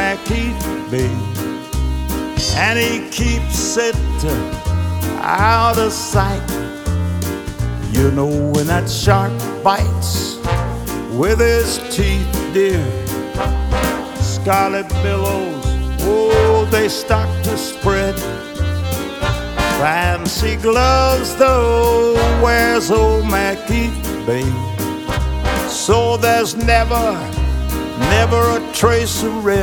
McKeith Bay, and he keeps it out of sight. You know when that shark bites with his teeth, dear, scarlet billows, oh, they start to spread. Fancy gloves, though, wears old McKeith Bay. So there's never a trace of red